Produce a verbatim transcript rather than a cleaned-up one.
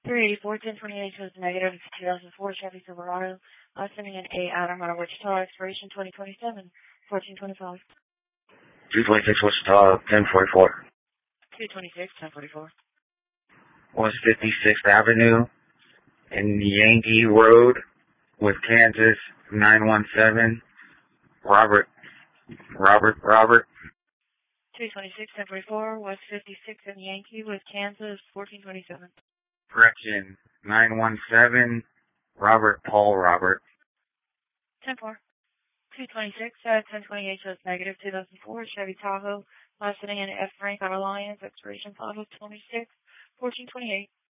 three eighty-four, ten twenty-eight shows negative. It's a two thousand four Chevy Silverado. Uh, sending in a Adam out of Wichita, expiration twenty twenty-seven, fourteen twenty-five. two twenty-six Wichita, ten forty-four. two twenty-six, ten forty-four. one fifty-sixth Avenue in Yankee Road with Kansas, nine one seven. Robert, Robert, Robert. two twenty-six, ten forty-four, West fifty-sixth and Yankee with Kansas, fourteen twenty-seven. Correction, nine one seven, Robert, Paul, Robert. ten four. two twenty-six, uh, ten twenty-eight shows negative, two thousand four Chevy Tahoe, uh, sitting in F. Frank out Alliance, expiration five of twenty-six, fourteen twenty-eight.